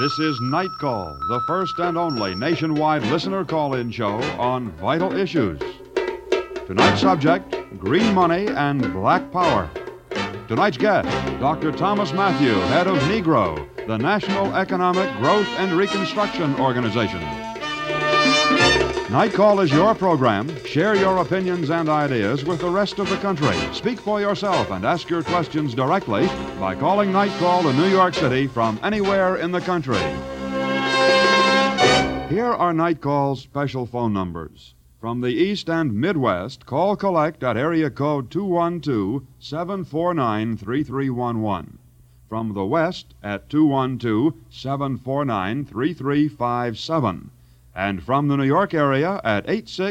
This is Night Call, the first and only nationwide listener call-in show on vital issues. Tonight's subject, green money and black power. Tonight's guest, Dr. Thomas Matthew, head of NEGRO, the National Economic Growth and Reconstruction Organization. Night Call is your program. Share your opinions and ideas with the rest of the country. Speak for yourself and ask your questions directly by calling Night Call to New York City from anywhere in the country. Here are Night Call's special phone numbers. From the East and Midwest, call collect at area code 212-749-3311. From the West at 212-749-3357. And from the New York area at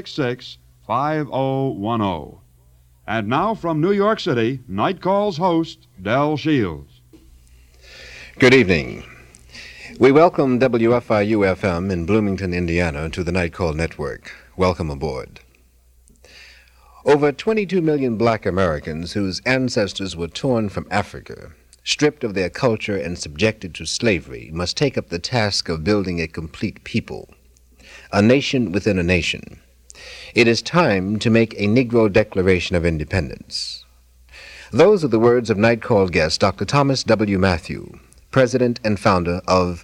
866-5010. And now from New York City, Night Call's host, Del Shields. Good evening. We welcome WFIU-FM in Bloomington, Indiana to the Night Call Network. Welcome aboard. Over 22 million black Americans whose ancestors were torn from Africa, stripped of their culture and subjected to slavery, must take up the task of building a complete people. A nation within a nation. It is time to make a Negro Declaration of Independence. Those are the words of Night Call guest Dr. Thomas W. Matthew, president and founder of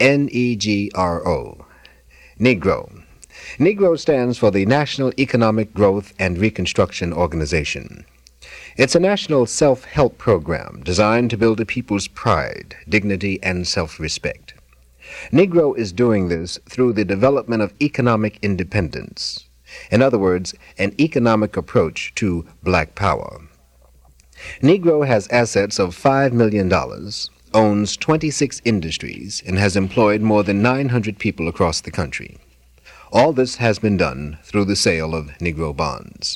NEGRO. NEGRO. NEGRO stands for the National Economic Growth and Reconstruction Organization. It's a national self-help program designed to build a people's pride, dignity, and self-respect. NEGRO is doing this through the development of economic independence. In other words, an economic approach to black power. NEGRO has assets of $5 million, owns 26 industries, and has employed more than 900 people across the country. All this has been done through the sale of NEGRO bonds.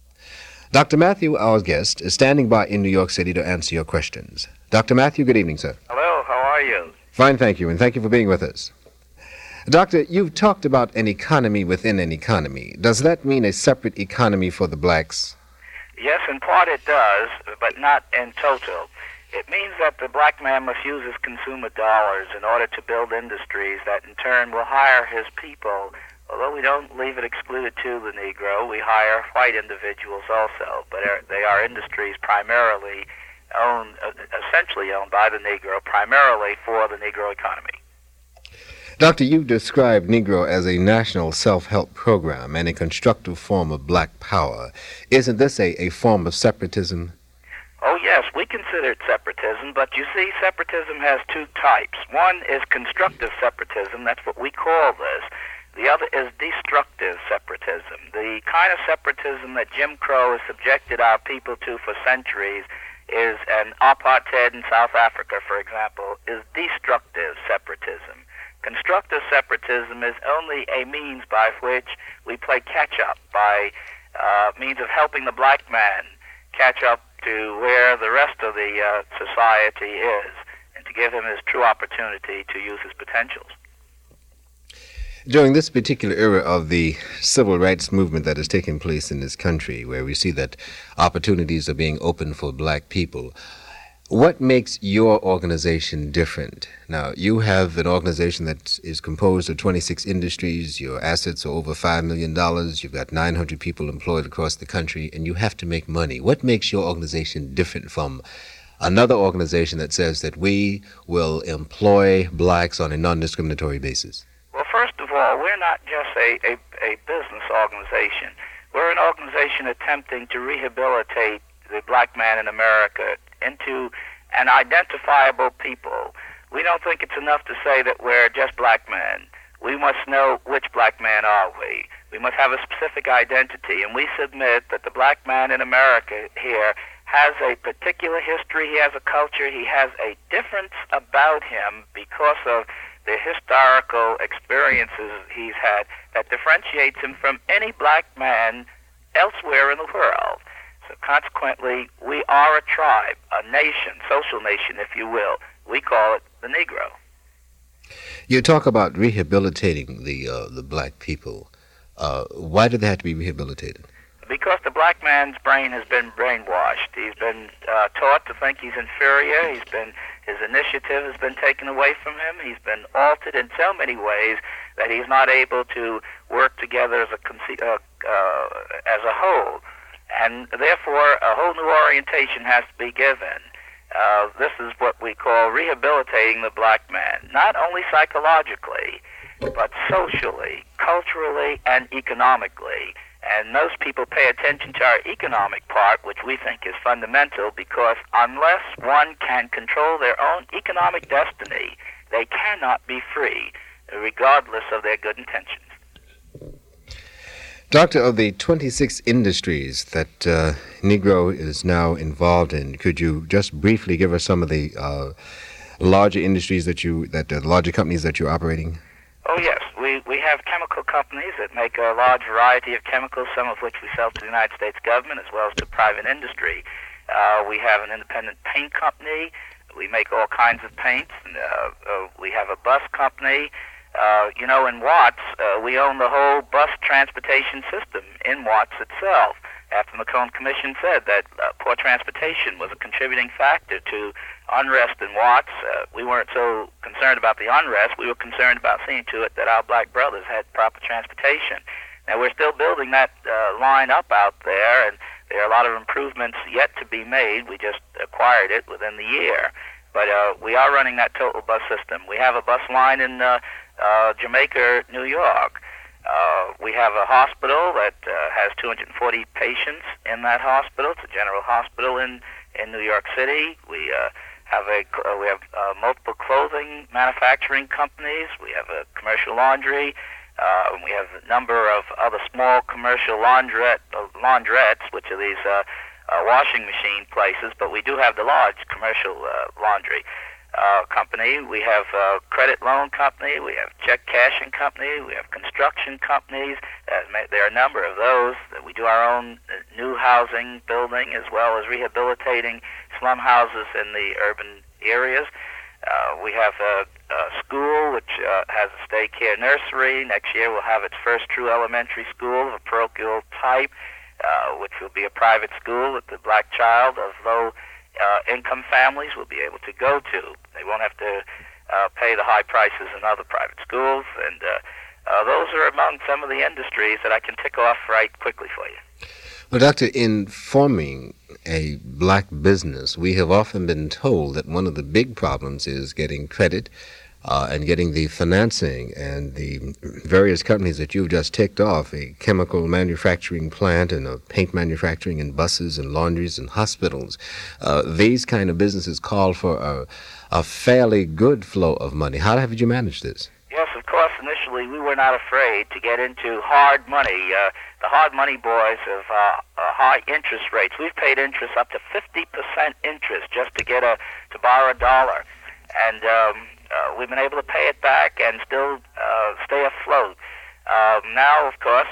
Dr. Matthew, our guest, is standing by in New York City to answer your questions. Dr. Matthew, good evening, sir. Hello, how are you? Fine, thank you, and thank you for being with us. Doctor, you've talked about an economy within an economy. Does that mean a separate economy for the blacks? Yes, in part it does, but not in total. It means that the black man must use his consumer dollars in order to build industries that in turn will hire his people. Although we don't leave it excluded to the Negro, we hire white individuals also, but they are industries primarily essentially owned by the Negro, primarily for the Negro economy. Doctor, you've described Negro as a national self-help program and a constructive form of black power. Isn't this a form of separatism? Oh, yes, we consider it separatism, but you see, separatism has two types. One is constructive separatism, that's what we call this. The other is destructive separatism. The kind of separatism that Jim Crow has subjected our people to for centuries is, and apartheid in South Africa, for example, is destructive separatism. Constructive separatism is only a means by which we play catch-up, by means of helping the black man catch up to where the rest of the society is, and to give him his true opportunity to use his potentials. During this particular era of the civil rights movement that is taking place in this country, where we see that opportunities are being opened for black people, what makes your organization different? Now, you have an organization that is composed of 26 industries, your assets are over $5 million, you've got 900 people employed across the country, and you have to make money. What makes your organization different from another organization that says that we will employ blacks on a non-discriminatory basis? Well, first of all, we're not just a business organization. We're an organization attempting to rehabilitate the black man in America into an identifiable people. We don't think it's enough to say that we're just black men. We must know which black man are we. We must have a specific identity, and we submit that the black man in America here has a particular history, he has a culture, he has a difference about him because of the historical experiences he's had that differentiates him from any black man elsewhere in the world. So consequently, we are a tribe, a nation, social nation, if you will. We call it the Negro. You talk about rehabilitating the black people. Why do they have to be rehabilitated? Because the black man's brain has been brainwashed. He's been taught to think he's inferior. He's been His initiative has been taken away from him. He's been altered in so many ways that he's not able to work together as a whole. And therefore, a whole new orientation has to be given. This is what we call rehabilitating the black man, not only psychologically, but socially, culturally, and economically. And most people pay attention to our economic part, which we think is fundamental, because unless one can control their own economic destiny, they cannot be free, regardless of their good intentions. Doctor, of the 26 industries that Negro is now involved in, could you just briefly give us some of the larger industries larger companies that you're operating? Oh, yes. We have chemical companies that make a large variety of chemicals, some of which we sell to the United States government as well as to private industry. We have an independent paint company. We make all kinds of paints. We have a bus company. In Watts, we own the whole bus transportation system in Watts itself. After the McCone Commission said that poor transportation was a contributing factor to unrest in Watts, we weren't so concerned about the unrest. We were concerned about seeing to it that our black brothers had proper transportation. Now, we're still building that line up out there, and there are a lot of improvements yet to be made. We just acquired it within the year. But we are running that total bus system. We have a bus line in Jamaica, New York. We have a hospital that has 240 patients in that hospital. It's a general hospital in New York City. We have multiple clothing manufacturing companies. We have a commercial laundry. We have a number of other small commercial laundrettes, which are these washing machine places. But we do have the large commercial laundry company. We have a credit loan company. We have check cashing company. We have construction companies. There are a number of those. We do our own new housing building as well as rehabilitating slum houses in the urban areas. We have a school which has a stay care nursery. Next year we'll have its first true elementary school of a parochial type, which will be a private school that the black child of low income families will be able to go to. They won't have to pay the high prices in other private schools, and those are among some of the industries that I can tick off right quickly for you. Well, Doctor, in forming a black business, we have often been told that one of the big problems is getting credit and getting the financing, and the various companies that you've just ticked off, a chemical manufacturing plant and a paint manufacturing and buses and laundries and hospitals. These kind of businesses call for a fairly good flow of money. How have you managed this? Yes, of course. Initially, we were not afraid to get into hard money. The hard money boys have high interest rates. We've paid interest up to 50% interest just to borrow $1, and we've been able to pay it back and still stay afloat. Now, of course,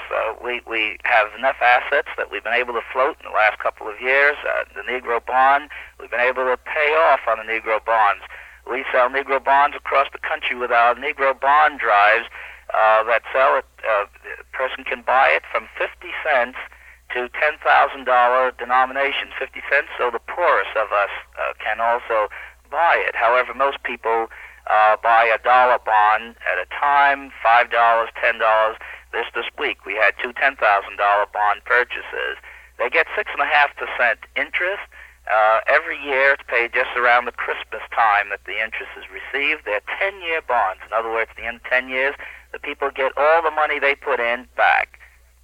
we have enough assets that we've been able to float in the last couple of years. The Negro bond, we've been able to pay off on the Negro bonds. We sell Negro bonds across the country with our Negro bond drives that sell it. A person can buy it from 50 cents to $10,000 denominations, 50 cents, so the poorest of us can also buy it. However, most people buy a $1 bond at a time, $5, $10. This week we had two $10,000 bond purchases. They get 6.5% interest. Every year it's paid just around the Christmas time that the interest is received. They're 10-year bonds. In other words, at the end of 10 years, the people get all the money they put in back.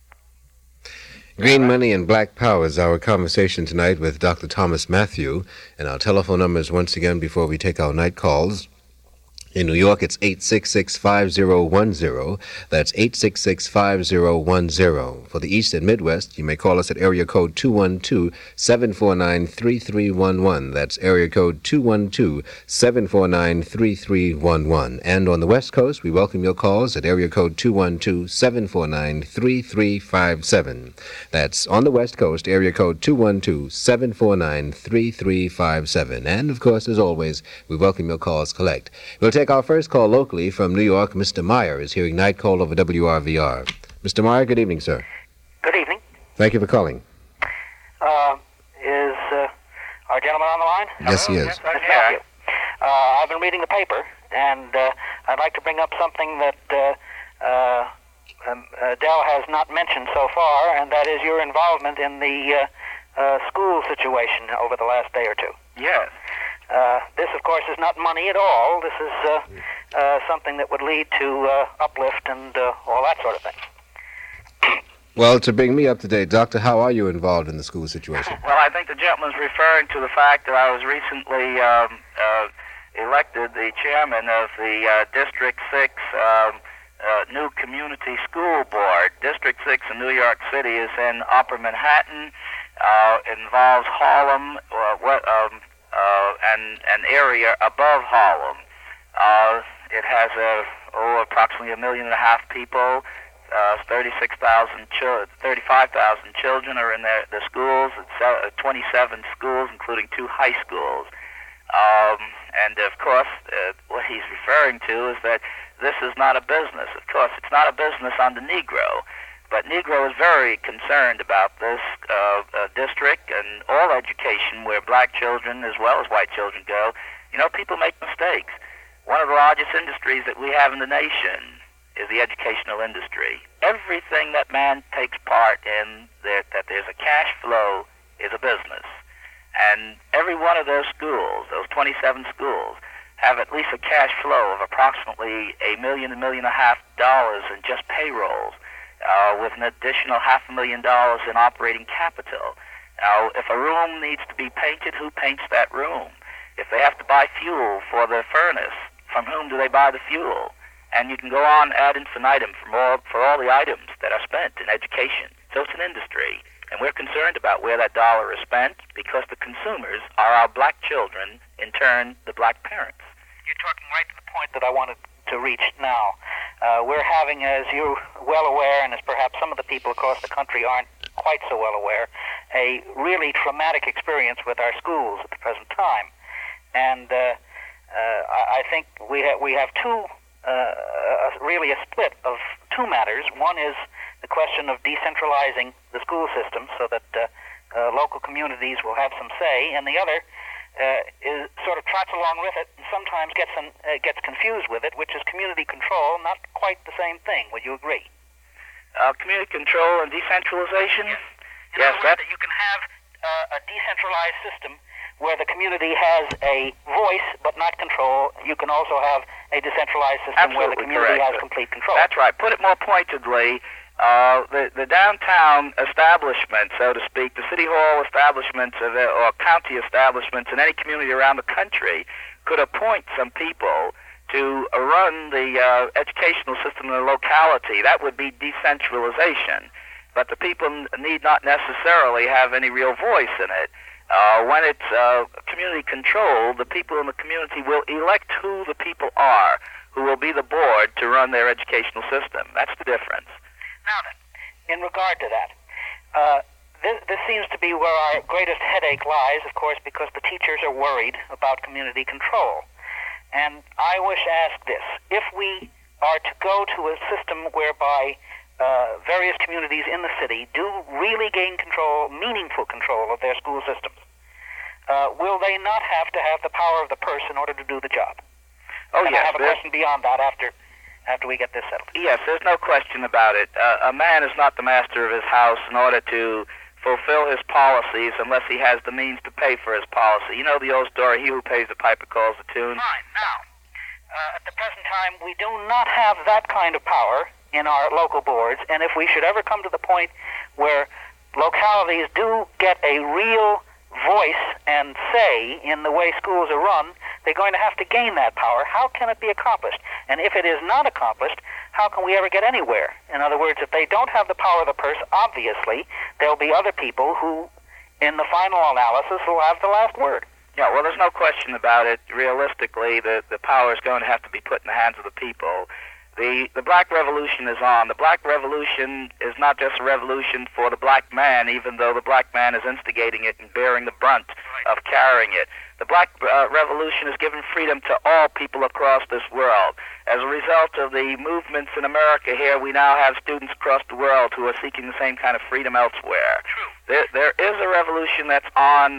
Green Money and Black Power is our conversation tonight with Dr. Thomas Matthew, and our telephone numbers once again before we take our night calls. In New York, it's 866-5010. That's 866-5010. For the East and Midwest, you may call us at area code 212-749-3311. That's area code 212-749-3311. And on the West Coast, we welcome your calls at area code 212-749-3357. That's on the West Coast, area code 212-749-3357. And, of course, as always, we welcome your calls collect. We'll take our first call locally from New York. Mr. Meyer is hearing Night Call over WRVR. Mr. Meyer, good evening, sir. Good evening. Thank you for calling. Is our gentleman on the line? Yes, he is. Yes, thank you. I've been reading the paper, and I'd like to bring up something that Del has not mentioned so far, and that is your involvement in the school situation over the last day or two. Yes. This, of course, is not money at all. This is something that would lead to uplift and all that sort of thing. Well, to bring me up to date, Doctor, how are you involved in the school situation? Well, I think the gentleman's referring to the fact that I was recently elected the chairman of the District 6 new community school board. District 6 in New York City is in Upper Manhattan. Involves Harlem and an area above Harlem. It has approximately 1.5 million people. 35,000 children are in the schools. It's 27 schools, including 2 high schools. And of course, what he's referring to is that this is not a business. Of course, it's not a business on the Negro. But Negro is very concerned about this district and all education where black children as well as white children go. You know, people make mistakes. One of the largest industries that we have in the nation is the educational industry. Everything that man takes part in, that there's a cash flow, is a business. And every one of those schools, those 27 schools, have at least a cash flow of approximately $1 million, $1.5 million in just payrolls, with an additional $500,000 in operating capital. Now, if a room needs to be painted, who paints that room? If they have to buy fuel for the furnace, from whom do they buy the fuel? And you can go on ad infinitum for all the items that are spent in education. So it's an industry, and we're concerned about where that dollar is spent because the consumers are our black children, in turn, the black parents. You're talking right to the point that I wanted to reach now. We're having, as you're well aware, and as perhaps some of the people across the country aren't quite so well aware, a really traumatic experience with our schools at the present time. And I think we have really a split of 2 matters. One is the question of decentralizing the school system so that local communities will have some say, and the other is sort of trots along with it and sometimes gets confused with it, which is community control, not quite the same thing. Would you agree? Community control and decentralization? Yes. In other words, that you can have a decentralized system where the community has a voice but not control. You can also have a decentralized system where the community has complete control. That's right. Put it more pointedly, the downtown establishment, so to speak, the city hall establishments or county establishments in any community around the country could appoint some people to run the educational system in the locality. That would be decentralization. But the people need not necessarily have any real voice in it. When it's community control, the people in the community will elect who the people are, who will be the board to run their educational system. That's the difference. Now then, in regard to that, this seems to be where our greatest headache lies, of course, because the teachers are worried about community control. And I wish to ask this. If we are to go to a system whereby various communities in the city do really gain control, meaningful control of their school systems, will they not have to have the power of the purse in order to do the job? Oh, and yes. I have a question beyond that after we get this settled. Yes, there's no question about it. A man is not the master of his house in order to fulfill his policies unless he has the means to pay for his policy. You know the old story, he who pays the piper calls the tune? Fine. Now, at the present time, we do not have that kind of power in our local boards, and if we should ever come to the point where localities do get a real voice and say in the way schools are run, they're going to have to gain that power. How can it be accomplished? And if it is not accomplished, how can we ever get anywhere? In other words, if they don't have the power of the purse, obviously, there'll be other people who, in the final analysis, will have the last word. Yeah, well, there's no question about it. Realistically, the power is going to have to be put in the hands of the people. The Black Revolution is on. The Black Revolution is not just a revolution for the black man, even though the black man is instigating it and bearing the brunt of carrying it. The Black Revolution is giving freedom to all people across this world. As a result of the movements in America here, we now have students across the world who are seeking the same kind of freedom elsewhere. True. There is a revolution that's on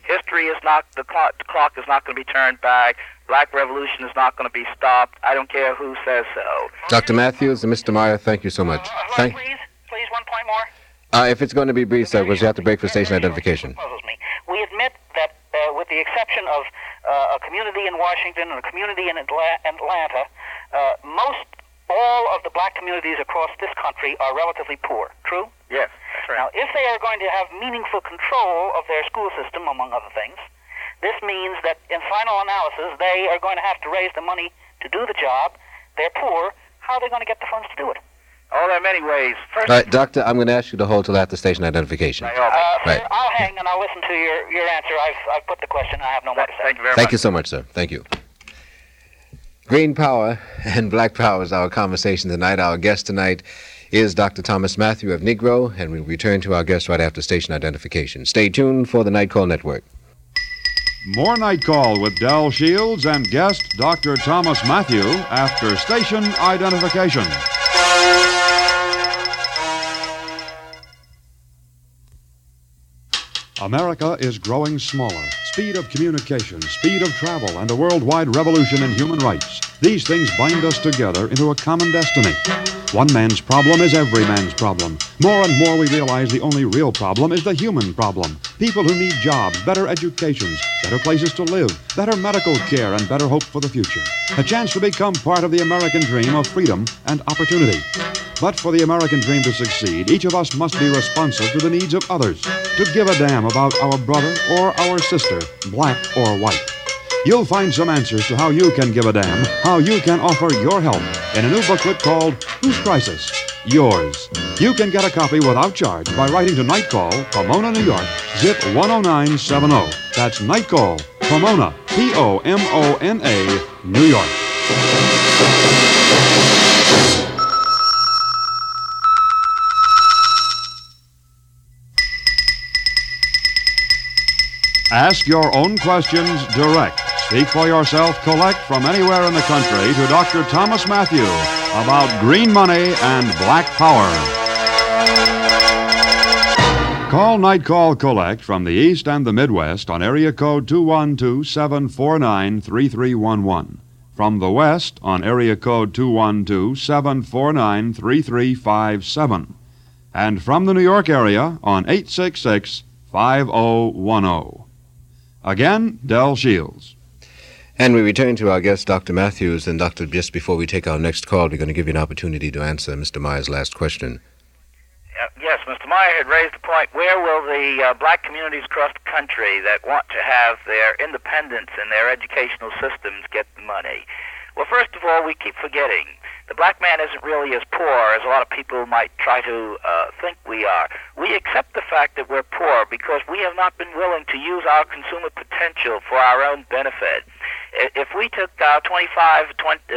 History is not, the clock is not going to be turned back. Black revolution is not going to be stopped. I don't care who says so. Dr. Matthews and Mr. Meyer, thank you so much. Please, 1 point more. If it's going to be brief, sir, because you have to break for station identification. Puzzles me. We admit that, with the exception of a community in Washington and a community in Atlanta, all of the black communities across this country are relatively poor. True? Yes, that's right. Now, if they are going to have meaningful control of their school system, among other things, this means that in final analysis, they are going to have to raise the money to do the job. They're poor. How are they going to get the funds to do it? Oh, there are many ways. First, All right, Doctor, I'm going to ask you to hold till after station identification. Sir, I'll hang and I'll listen to your answer. I've put the question. I have no more to say. Thank you very much. Thank you so much, sir. Thank you. Green power and black power is our conversation tonight. Our guest tonight is Dr. Thomas Matthew of Negro, and we'll return to our guest right after station identification. Stay tuned for the Night Call Network. More Night Call with Del Shields and guest Dr. Thomas Matthew after station identification. America is growing smaller. Speed of communication, speed of travel, and a worldwide revolution in human rights. These things bind us together into a common destiny. One man's problem is every man's problem. More and more we realize the only real problem is the human problem. People who need jobs, better educations, better places to live, better medical care, and better hope for the future. A chance to become part of the American dream of freedom and opportunity. But for the American dream to succeed, each of us must be responsive to the needs of others, to give a damn about our brother or our sister, black or white. You'll find some answers to how you can give a damn, how you can offer your help in a new booklet called Whose Crisis? Yours. You can get a copy without charge by writing to Night Call, Pomona, New York, zip 10970. That's Night Call, Pomona, Pomona, New York. Ask your own questions direct. Speak for yourself, collect from anywhere in the country to Dr. Thomas Matthew about green money and black power. Call Night Call Collect from the East and the Midwest on area code 212-749-3311. From the West on area code 212-749-3357. And from the New York area on 866-5010. Again, Del Shields. And we return to our guest, Dr. Matthews. And, Doctor, just before we take our next call, we're going to give you an opportunity to answer Mr. Meyer's last question. Yes, Mr. Meyer had raised the point, where will the black communities across the country that want to have their independence in their educational systems get the money? Well, first of all, we keep forgetting the black man isn't really as poor as a lot of people might try to think we are. We accept the fact that we're poor because we have not been willing to use our consumer potential for our own benefit. If we took 25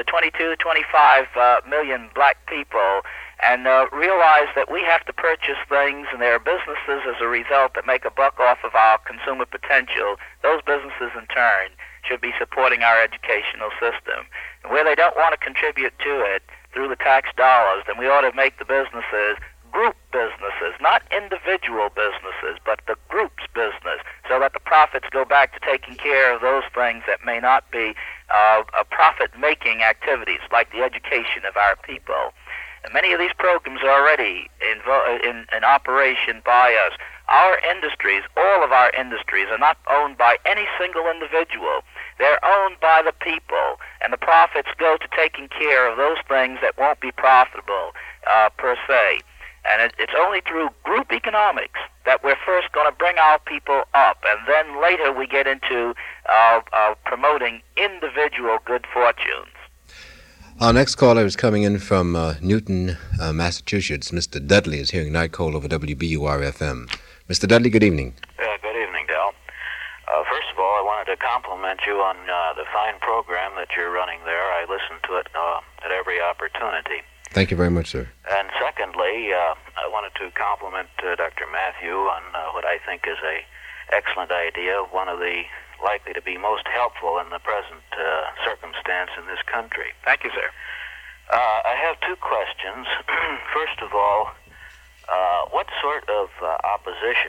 million black people and realize that we have to purchase things and there are businesses as a result that make a buck off of our consumer potential, those businesses in turn should be supporting our educational system. And where they don't want to contribute to it through the tax dollars, then we ought to make the businesses group businesses, not individual businesses, but the group's business, so that the profits go back to taking care of those things that may not be profit-making activities, like the education of our people. And many of these programs are already in operation by us. Our industries, all of our industries, are not owned by any single individual. They're owned by the people, and the profits go to taking care of those things that won't be profitable per se. And it's only through group economics that we're first going to bring our people up, and then later we get into promoting individual good fortunes. Our next caller is coming in from Newton, Massachusetts. Mr. Dudley is hearing Night Call over WBUR-FM. Mr. Dudley, good evening. Good evening, Del. First of all, I wanted to compliment you on the fine program that you're running there. I listen to it at every opportunity. Thank you very much, sir. And secondly, I wanted to compliment Dr. Matthew on what I think is a excellent idea, one of the likely to be most helpful in the present circumstance in this country. Thank you, sir. I have two questions. First of all, what sort of opposition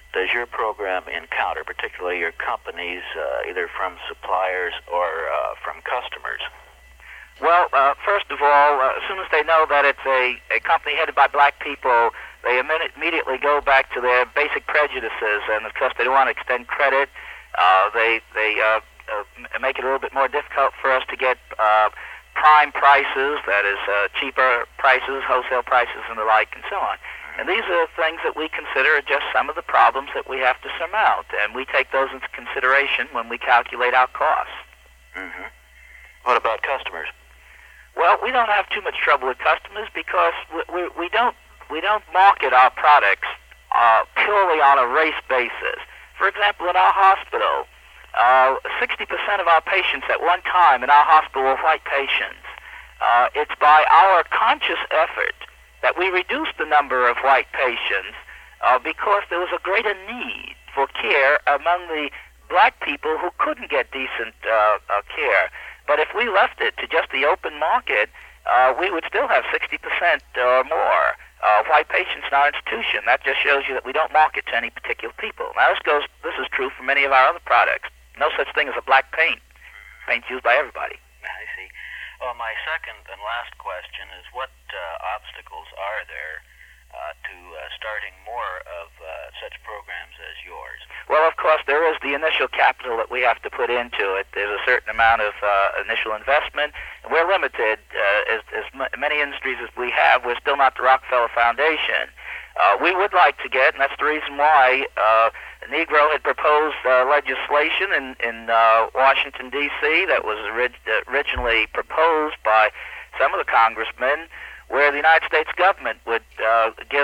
does your program encounter, particularly your companies, either from suppliers or from customers? Well, first of all, as soon as they know that it's a company headed by black people, they immediately go back to their basic prejudices, and of course they don't want to extend credit. They make it a little bit more difficult for us to get prime prices, that is cheaper prices, wholesale prices, and the like, and so on. And these are things that we consider just some of the problems that we have to surmount, and we take those into consideration when we calculate our costs. Mm-hmm. What about customers? Well, we don't have too much trouble with customers because we don't market our products purely on a race basis. For example, in our hospital, 60% of our patients at one time in our hospital were white patients. It's by our conscious effort that we reduced the number of white patients because there was a greater need for care among the black people who couldn't get decent care. But if we left it to just the open market, we would still have 60% or more white patients in our institution. That just shows you that we don't market to any particular people. Now, this is true for many of our other products. No such thing as a black paint. Paint's used by everybody. I see. Well, my second and last question is, what obstacles are there to starting more of such programs as yours? Well, of course, there is the initial capital that we have to put into it. There's a certain amount of initial investment. And we're limited. As many industries as we have, we're still not the Rockefeller Foundation. We would like to get, and that's the reason why Negro had proposed legislation in Washington, D.C. that was originally proposed by some of the congressmen, where the United States government would give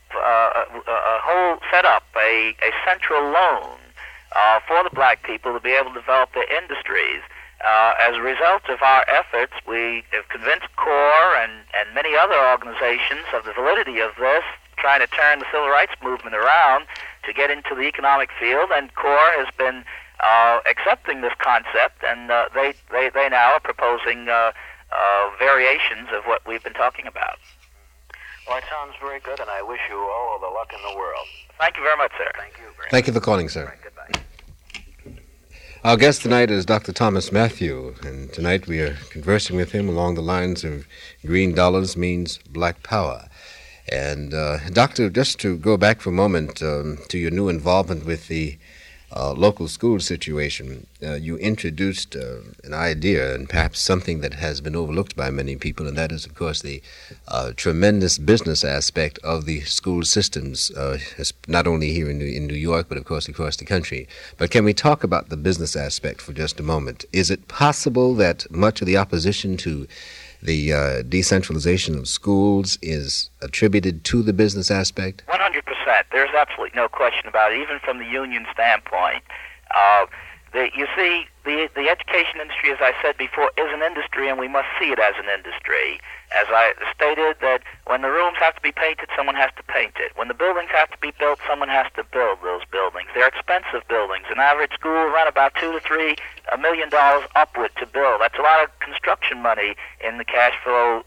set up a central loan for the black people to be able to develop their industries. As a result of our efforts, we have convinced CORE and many other organizations of the validity of this, trying to turn the civil rights movement around to get into the economic field, and CORE has been accepting this concept, and they now are proposing variations of what we've been talking about. Well, it sounds very good, and I wish you all the luck in the world. Thank you very much, sir. Thank you. Thank you for calling, sir. Right, goodbye. Our guest tonight is Dr. Thomas Matthew, and tonight we are conversing with him along the lines of green dollars means black power. And, Doctor, just to go back for a moment to your new involvement with the local school situation, you introduced an idea, and perhaps something that has been overlooked by many people, and that is, of course, the tremendous business aspect of the school systems, not only here in New York, but, of course, across the country. But can we talk about the business aspect for just a moment? Is it possible that much of the opposition to the decentralization of schools is attributed to the business aspect? 100%. There's absolutely no question about it, even from the union standpoint. You see, the education industry, as I said before, is an industry, and we must see it as an industry. As I stated, that when the rooms have to be painted, someone has to paint it. When the buildings have to be built, someone has to build those buildings. They're expensive buildings. An average school will run about $2 to $3 million upward to build. That's a lot of construction money in the cash flow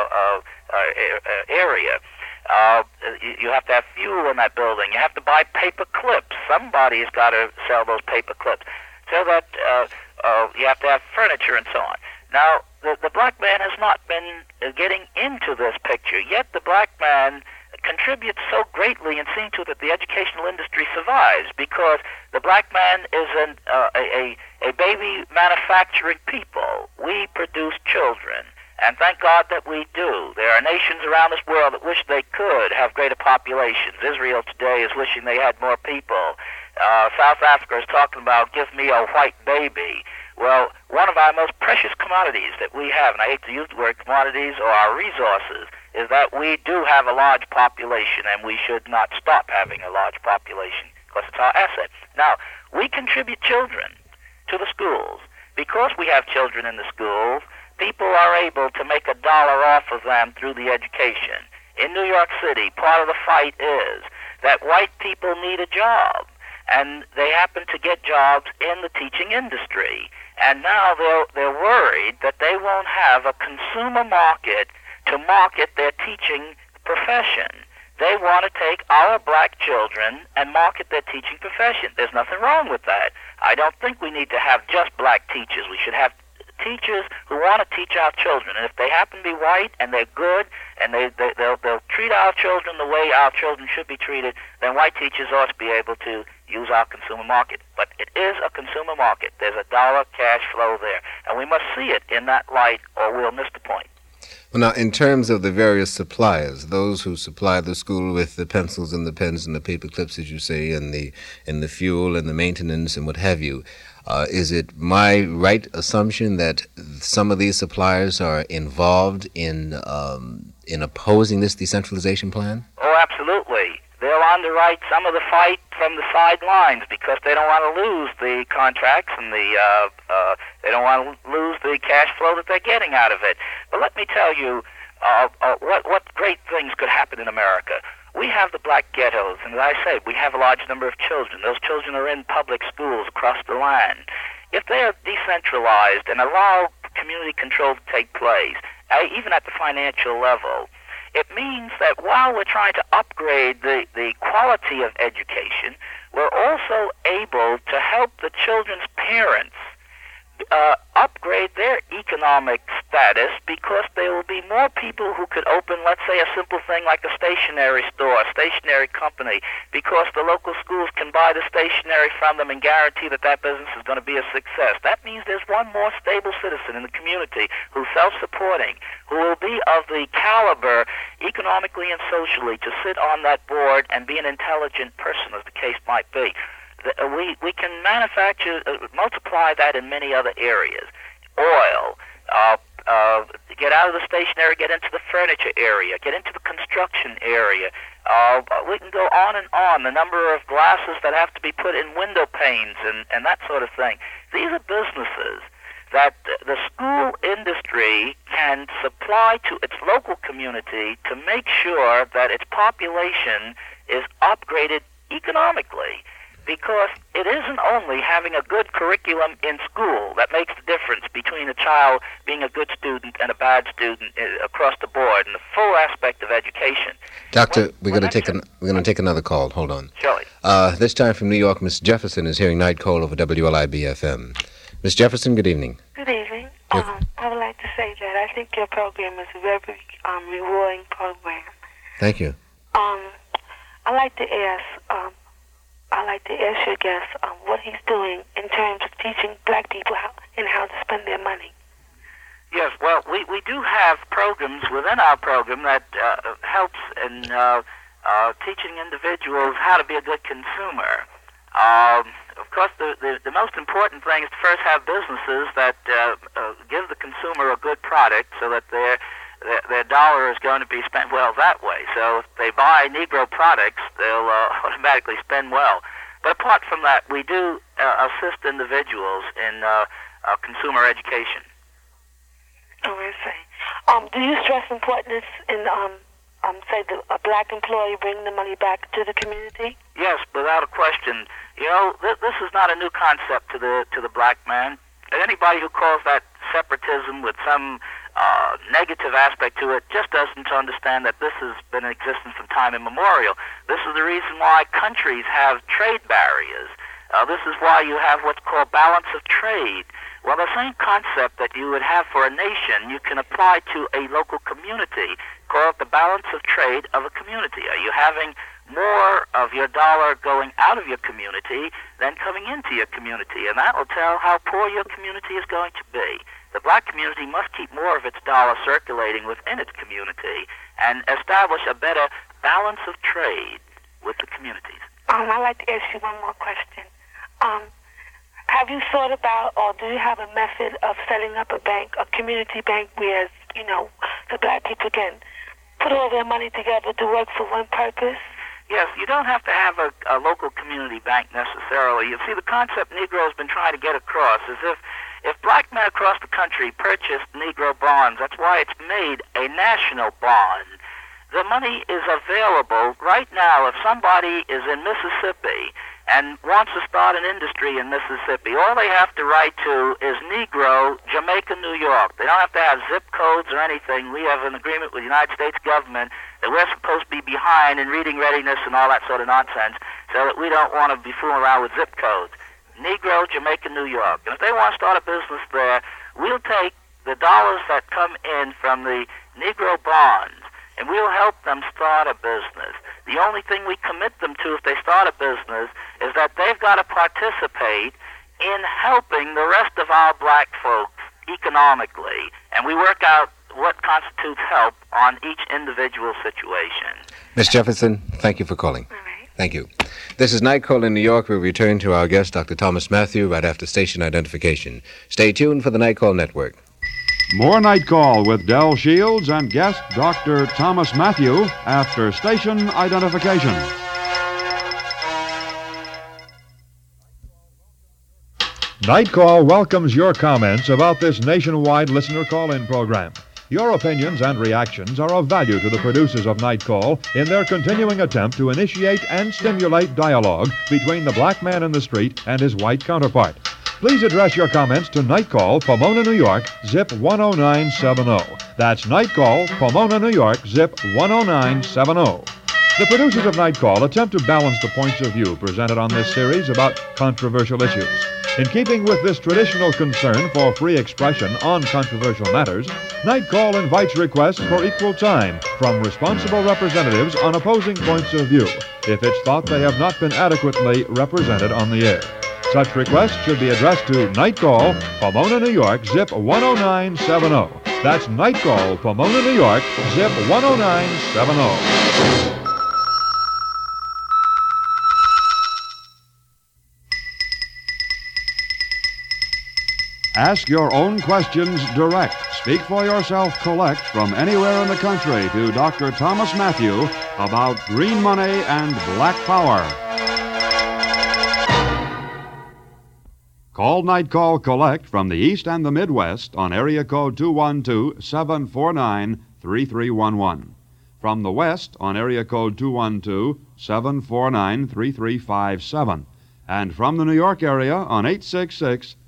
area. You have to have fuel in that building. You have to buy paper clips. Somebody has got to sell those paper clips. So that you have to have furniture and so on. Now, the black man has not been getting into this picture, yet the black man contributes so greatly in seeing to it that the educational industry survives, because the black man is a baby manufacturing people. We produce children, and thank God that we do. There are nations around this world that wish they could have greater populations. Israel today is wishing they had more people. South Africa is talking about, give me a white baby. Well, one of our most precious commodities that we have, and I hate to use the word commodities, or our resources, is that we do have a large population, and we should not stop having a large population, because it's our asset. Now, we contribute children to the schools. Because we have children in the schools, people are able to make $1 off of them through the education. In New York City, part of the fight is that white people need a job, and they happen to get jobs in the teaching industry. And now they're worried that they won't have a consumer market to market their teaching profession. They want to take our black children and market their teaching profession. There's nothing wrong with that. I don't think we need to have just black teachers. We should have teachers who want to teach our children. And if they happen to be white and they're good and they'll treat our children the way our children should be treated, then white teachers ought to be able to use our consumer market. But it is a consumer market. There's a dollar cash flow there. And we must see it in that light or we'll miss the point. Well, now, in terms of the various suppliers, those who supply the school with the pencils and the pens and the paper clips, as you say, and the fuel and the maintenance and what have you, is it my right assumption that some of these suppliers are involved in opposing this decentralization plan? Oh, absolutely. They'll underwrite some of the fight from the sidelines because they don't want to lose the contracts and they don't want to lose the cash flow that they're getting out of it. But let me tell you what great things could happen in America. We have the black ghettos, and as I say, we have a large number of children. Those children are in public schools across the land. If they are decentralized and allow community control to take place, even at the financial level, it means that while we're trying to upgrade the quality of education, we're also able to help the children's parents upgrade their economic status because there will be more people who could open, let's say, a simple thing like a stationery store, a stationery company, because the local schools can buy the stationery from them and guarantee that that business is going to be a success. That means there's one more stable citizen in the community who's self-supporting, who will be of the caliber economically and socially to sit on that board and be an intelligent person, as the case might be. We can manufacture, multiply that in many other areas. Oil, get out of the stationery, get into the furniture area, get into the construction area. We can go on and on. The number of glasses that have to be put in window panes and that sort of thing. These are businesses that the school industry can supply to its local community to make sure that its population is upgraded economically. Because it isn't only having a good curriculum in school that makes the difference between a child being a good student and a bad student across the board, and the full aspect of education. Doctor, we're going to take another call. Hold on. Surely. This time from New York, Miss Jefferson is hearing Night Call over WLIB-FM. Miss Jefferson, good evening. Good evening. I would like to say that I think your program is a very rewarding program. Thank you. I'd like to ask your guest what he's doing in terms of teaching black people how to spend their money. Yes, well, we do have programs within our program that helps in teaching individuals how to be a good consumer. Of course, the most important thing is to first have businesses that give the consumer a good product so that their dollar is going to be spent well that way. So if they buy Negro products, they'll automatically spend well. But apart from that, we do assist individuals in consumer education. Oh, I see. Do you stress importance in, say, a black employee bringing the money back to the community? Yes, without a question. You know, this is not a new concept to the black man. And anybody who calls that separatism with some negative aspect to it just doesn't understand that this has been in existence from time immemorial. This is the reason why countries have trade barriers. This is why you have what's called balance of trade. Well, the same concept that you would have for a nation, you can apply to a local community. Call it the balance of trade of a community. Are you having more of your dollar going out of your community than coming into your community? And that will tell how poor your community is going to be. The black community must keep more of its dollar circulating within its community and establish a better balance of trade with the communities. I'd like to ask you one more question. Have you thought about, or do you have a method of setting up a bank, a community bank, where, the black people can put all their money together to work for one purpose? Yes, you don't have to have a local community bank necessarily. You see, the concept Negro has been trying to get across is if black men across the country purchased Negro bonds, that's why it's made a national bond. The money is available right now. If somebody is in Mississippi and wants to start an industry in Mississippi, all they have to write to is Negro, Jamaica, New York. They don't have to have zip codes or anything. We have an agreement with the United States government that we're supposed to be behind in reading readiness and all that sort of nonsense, so that we don't want to be fooling around with zip codes. Negro, Jamaica, New York. And if they want to start a business there, we'll take the dollars that come in from the Negro bonds, and we'll help them start a business. The only thing we commit them to if they start a business is that they've got to participate in helping the rest of our black folks economically, and we work out what constitutes help on each individual situation. Ms. Jefferson, thank you for calling. All right. Thank you. This is Night Call in New York. We'll return to our guest, Dr. Thomas Matthew, right after station identification. Stay tuned for the Night Call Network. More Night Call with Del Shields and guest Dr. Thomas Matthew after station identification. Night Call welcomes your comments about this nationwide listener call-in program. Your opinions and reactions are of value to the producers of Night Call in their continuing attempt to initiate and stimulate dialogue between the black man in the street and his white counterpart. Please address your comments to Night Call, Pomona, New York, zip 10970. That's Night Call, Pomona, New York, zip 10970. The producers of Night Call attempt to balance the points of view presented on this series about controversial issues. In keeping with this traditional concern for free expression on controversial matters, Night Call invites requests for equal time from responsible representatives on opposing points of view if it's thought they have not been adequately represented on the air. Such requests should be addressed to Night Call, Pomona, New York, zip 10970. That's Night Call, Pomona, New York, zip 10970. Ask your own questions direct. Speak for yourself collect from anywhere in the country to Dr. Thomas Matthew about green money and black power. Call Night Call Collect from the East and the Midwest on area code 212-749-3311. From the West on area code 212-749-3357. And from the New York area on 866-5010.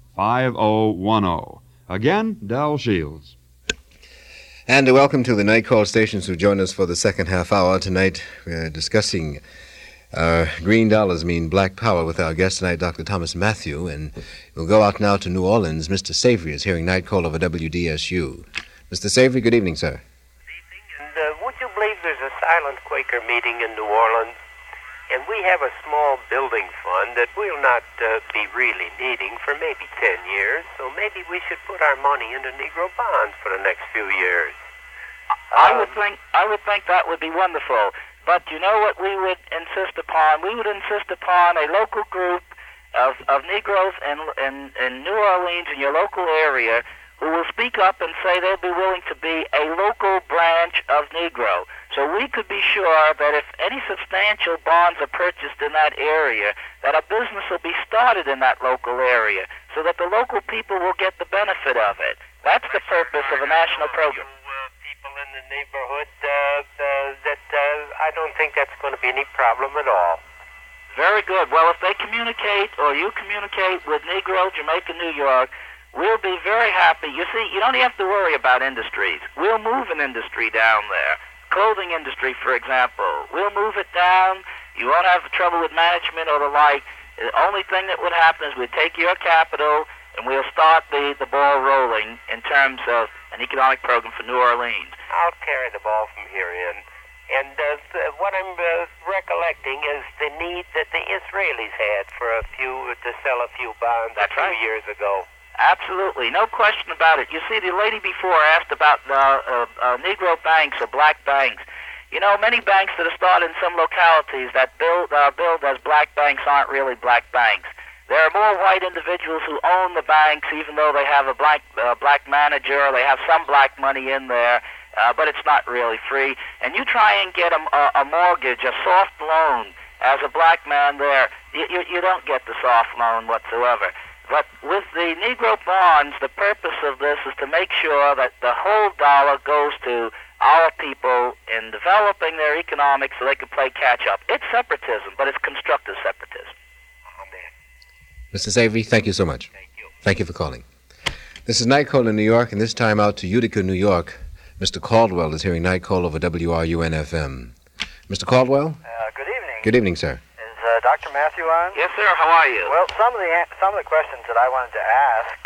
Again, Del Shields. And welcome to the Night Call stations who join us for the second half hour. Tonight we're discussing green dollars mean black power with our guest tonight, Dr. Thomas Matthew. And we'll go out now to New Orleans. Mr. Savory is hearing Night Call over WDSU. Mr. Savory, good evening, sir. Good evening. And would you believe there's a silent Quaker meeting in New Orleans? And we have a small building fund that we'll not be really needing for maybe 10 years. So maybe we should put our money into Negro bonds for the next few years. I would think that would be wonderful. But you know what we would insist upon? We would insist upon a local group of Negroes in New Orleans, in your local area, who will speak up and say they'll be willing to be a local branch of Negro. So we could be sure that if any substantial bonds are purchased in that area, that a business will be started in that local area, so that the local people will get the benefit of it. That's the purpose of a national program. People in the neighborhood, I don't think that's going to be any problem at all. Very good. Well, if they communicate, or you communicate with Negro, Jamaica, New York, we'll be very happy. You see, you don't have to worry about industries. We'll move an industry down there. Clothing industry, for example. We'll move it down. You won't have trouble with management or the like. The only thing that would happen is we'd take your capital and we'll start the ball rolling in terms of an economic program for New Orleans. I'll carry the ball from here in. And what I'm recollecting is the need that the Israelis had to sell a few bonds a few years ago. Absolutely, no question about it. You see, the lady before asked about Negro banks or black banks. You know, many banks that are started in some localities that billed as black banks aren't really black banks. There are more white individuals who own the banks, even though they have a black manager, or they have some black money in there, but it's not really free. And you try and get a mortgage, a soft loan, as a black man there, you don't get the soft loan whatsoever. But with the Negro bonds, the purpose of this is to make sure that the whole dollar goes to our people in developing their economics so they can play catch-up. It's separatism, but it's constructive separatism. Amen. Mr. Savory, thank you so much. Thank you. Thank you for calling. This is Night Call in New York, and this time out to Utica, New York. Mr. Caldwell is hearing Night Call over WRUN-FM. Mr. Caldwell? Good evening. Good evening, sir. Is Dr. Matthew on? Yes, sir. How are you? Well, some of the questions that I wanted to ask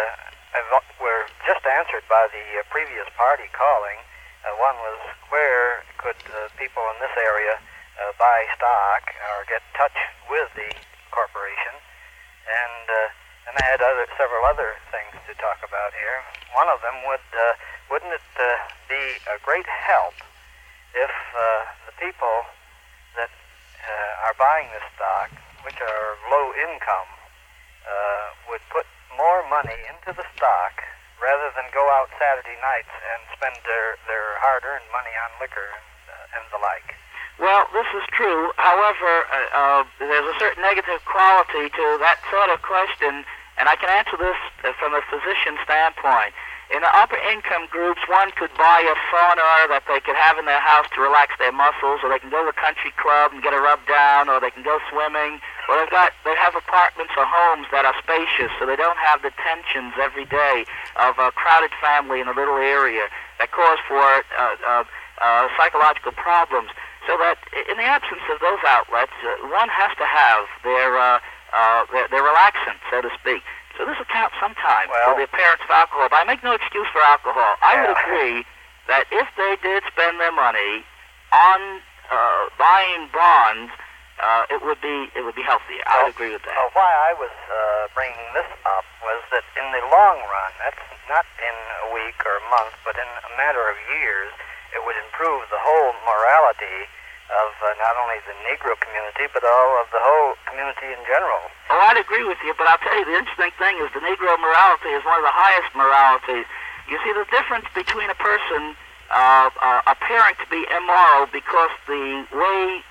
were just answered by the previous party calling. One was, where could people in this area buy stock or get in touch with the corporation? And I had several other things to talk about here. One of them wouldn't it be a great help if the people that are buying this stock, which are low income, would put more money into the stock rather than go out Saturday nights and spend their hard-earned money on liquor and the like? Well, this is true. However, there's a certain negative quality to that sort of question, and I can answer this from a physician standpoint. In the upper income groups, one could buy a sauna that they could have in their house to relax their muscles, or they can go to a country club and get a rub down, or they can go swimming, or they have apartments or homes that are spacious, so they don't have the tensions every day of a crowded family in a little area that cause for psychological problems. So that in the absence of those outlets, one has to have their relaxant, so to speak. So this will count sometime for the appearance of alcohol. But I make no excuse for alcohol. I would agree that if they did spend their money on buying bonds, it would be healthier. I would agree with that. Why I was bringing this up was that in the long run, that's not in a week or a month, but in a matter of years, it would improve the whole morality of not only the Negro community, but all of the whole community in general. Oh, I'd agree with you, but I'll tell you, the interesting thing is the Negro morality is one of the highest moralities. You see, the difference between a person appearing to be immoral because the way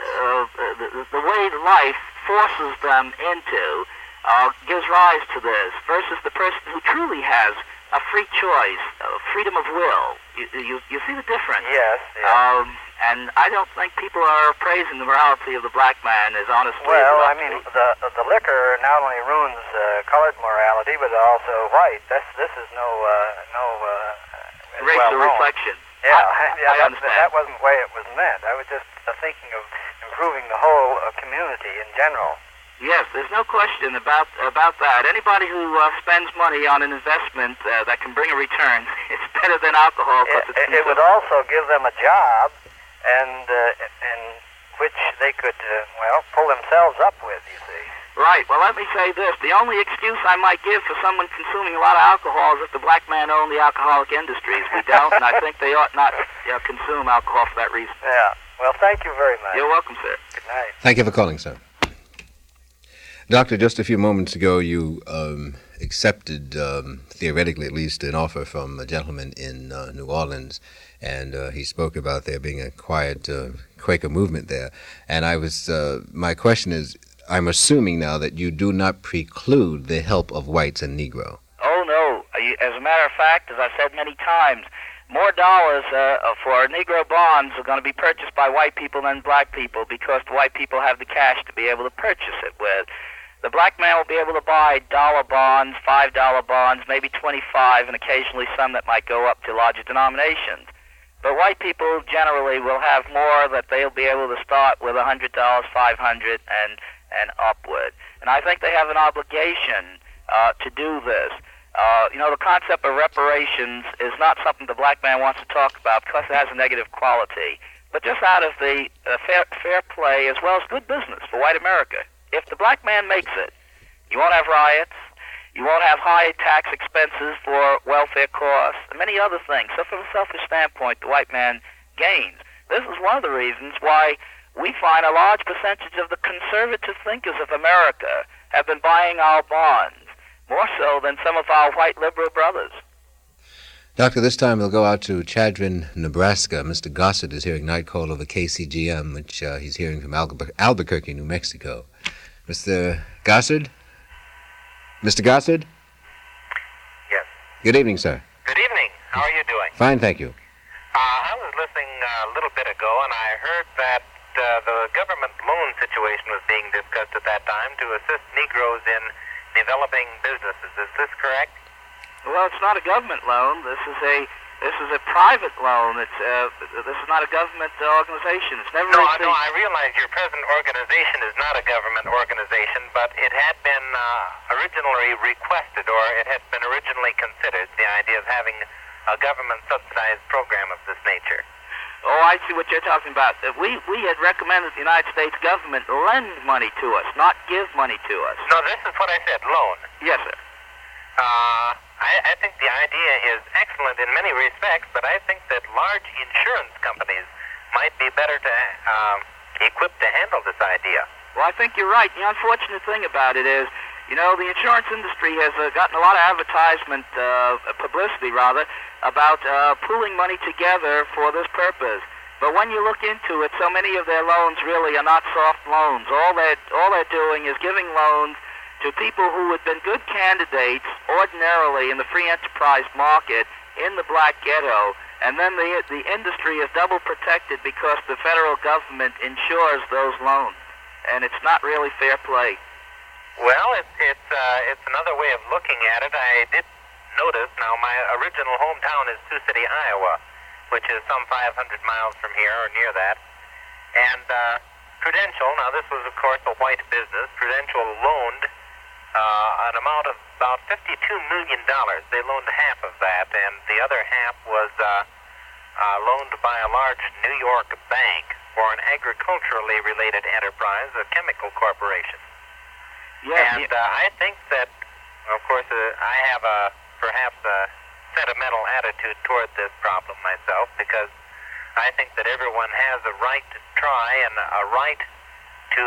life forces them into gives rise to this, versus the person who truly has a free choice, freedom of will. You see the difference? Yes. And I don't think people are praising the morality of the black man as honestly. Well, I mean, the liquor not only ruins colored morality, but also white. This is no racial reflection. Yeah, I understand. That wasn't the way it was meant. I was just thinking of improving the whole community in general. Yes, there's no question about that. Anybody who spends money on an investment that can bring a return, it's better than alcohol. It would also give them a job, and which they could, pull themselves up with, you see. Right. Well, let me say this. The only excuse I might give for someone consuming a lot of alcohol is if the black man owned the alcoholic industries. We don't, and I think they ought not consume alcohol for that reason. Yeah. Well, thank you very much. You're welcome, sir. Good night. Thank you for calling, sir. Doctor, just a few moments ago, you accepted, theoretically at least, an offer from a gentleman in New Orleans, and he spoke about there being a quiet Quaker movement there. And my question is, I'm assuming now that you do not preclude the help of whites and Negro. Oh, no. As a matter of fact, as I've said many times, more dollars for Negro bonds are going to be purchased by white people than black people because the white people have the cash to be able to purchase it with. The black man will be able to buy dollar bonds, $5 bonds, maybe 25, and occasionally some that might go up to larger denominations. But white people generally will have more that they'll be able to start with $100, $500, and upward. And I think they have an obligation to do this. The concept of reparations is not something the black man wants to talk about because it has a negative quality. But just out of the fair play as well as good business for white America, if the black man makes it, you won't have riots, you won't have high tax expenses for welfare costs, and many other things. So from a selfish standpoint, the white man gains. This is one of the reasons why we find a large percentage of the conservative thinkers of America have been buying our bonds, more so than some of our white liberal brothers. Doctor, this time we'll go out to Chadron, Nebraska. Mr. Gossard is hearing Night Call over KCGM, which he's hearing from Albuquerque, New Mexico. Mr. Gossard? Mr. Gossard? Yes. Good evening, sir. Good evening. How are you doing? Fine, thank you. I was listening a little bit ago, and I heard that the government loan situation was being discussed at that time to assist Negroes in developing businesses. Is this correct? Well, it's not a government loan. This is a This is a private loan. This is not a government organization. It's never. No, I realize your present organization is not a government organization, but it had been originally requested, or it had been originally considered, the idea of having a government-subsidized program of this nature. Oh, I see what you're talking about. We had recommended the United States government lend money to us, not give money to us. No, this is what I said, loan. Yes, sir. I think the idea is excellent in many respects, but I think that large insurance companies might be better to equipped to handle this idea. Well, I think you're right. The unfortunate thing about it is, the insurance industry has gotten a lot of advertisement, publicity rather, about pooling money together for this purpose. But when you look into it, so many of their loans really are not soft loans. All they're doing is giving loans to people who had been good candidates ordinarily in the free enterprise market in the black ghetto, and then the industry is double protected because the federal government insures those loans, and it's not really fair play. Well, it's another way of looking at it. I did notice, now my original hometown is Sioux City, Iowa, which is some 500 miles from here or near that, and Prudential, now this was of course a white business, Prudential loaned an amount of about $52 million. They loaned half of that, and the other half was loaned by a large New York bank for an agriculturally related enterprise, a chemical corporation. Yeah, and I think that, of course, I have perhaps a sentimental attitude toward this problem myself, because I think that everyone has a right to try and a right to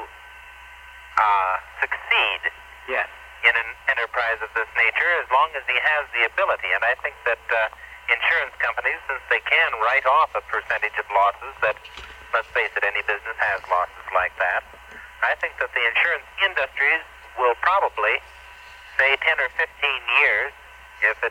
succeed. Yes. In an enterprise of this nature, as long as he has the ability. And I think that insurance companies, since they can write off a percentage of losses that, let's face it, any business has losses like that, I think that the insurance industries will probably, say 10 or 15 years, if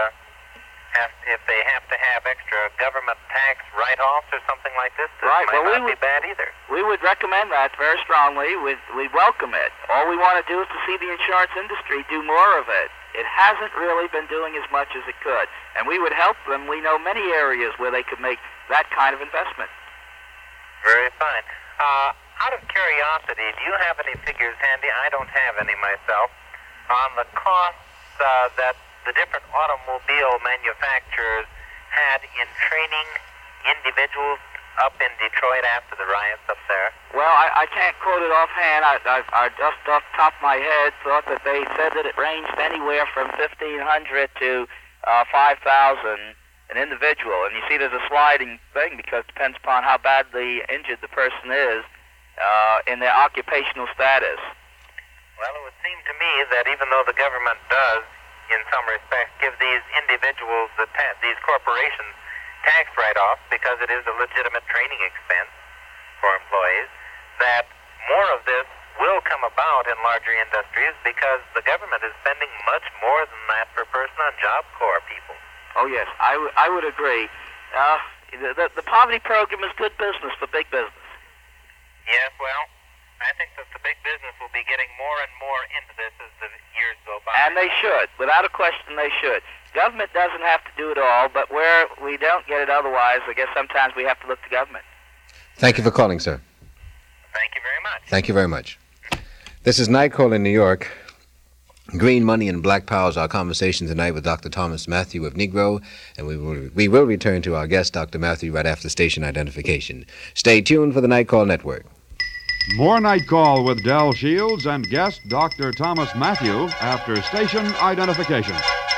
they have to have extra government tax write-offs or something like this, right. Might not be bad either. We would recommend that very strongly. We welcome it. All we want to do is to see the insurance industry do more of it. It hasn't really been doing as much as it could, and we would help them. We know many areas where they could make that kind of investment. Very fine. Out of curiosity, do you have any figures handy? I don't have any myself. On the costs that the different automobile manufacturers had in training individuals up in Detroit after the riots up there? Well, I can't quote it offhand. I just off the top of my head thought that they said that it ranged anywhere from $1,500 to $5,000 an individual. And you see there's a sliding thing because it depends upon how badly injured the person is in their occupational status. Well, it would seem to me that even though the government does, in some respects, give these individuals, these corporations, tax write-offs because it is a legitimate training expense for employees, that more of this will come about in larger industries because the government is spending much more than that per person on Job Corps people. Oh, yes, I would agree. The poverty program is good business for big business. Yes, well, I think that the big business will be getting more and more into this as the years go by. And they should. Without a question, they should. Government doesn't have to do it all, but where we don't get it otherwise, I guess sometimes we have to look to government. Thank you for calling, sir. Thank you very much. Thank you very much. This is Night Call in New York. Green Money and Black Power is our conversation tonight with Dr. Thomas Matthew of Negro, and we will return to our guest, Dr. Matthew, right after station identification. Stay tuned for the Night Call Network. More Night Call with Del Shields and guest Dr. Thomas Matthew after station identification.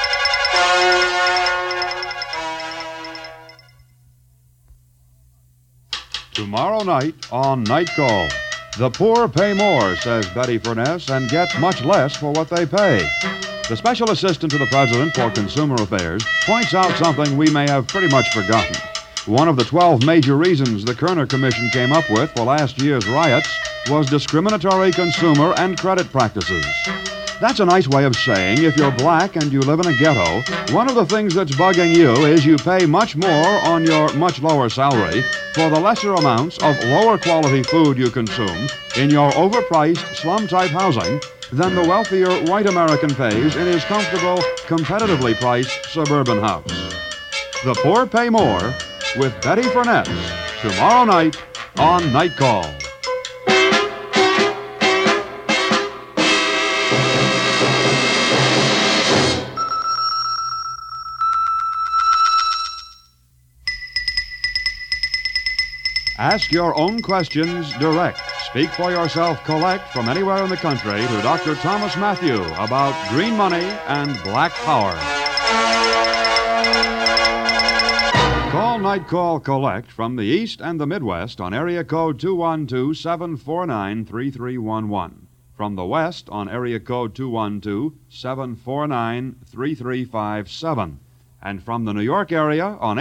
Tomorrow night on Night Call, the poor pay more, says Betty Furness, and get much less for what they pay. The Special Assistant to the President for Consumer Affairs points out something we may have pretty much forgotten. One of the 12 major reasons the Kerner Commission came up with for last year's riots was discriminatory consumer and credit practices. That's a nice way of saying if you're black and you live in a ghetto, one of the things that's bugging you is you pay much more on your much lower salary for the lesser amounts of lower quality food you consume in your overpriced slum-type housing than the wealthier white American pays in his comfortable, competitively priced suburban house. The Poor Pay More with Betty Furness tomorrow night on Night Call. Ask your own questions direct. Speak for yourself collect from anywhere in the country to Dr. Thomas Matthew about green money and black power. Call Night Call Collect from the East and the Midwest on area code 212-749-3311. From the West on area code 212-749-3357. And from the New York area on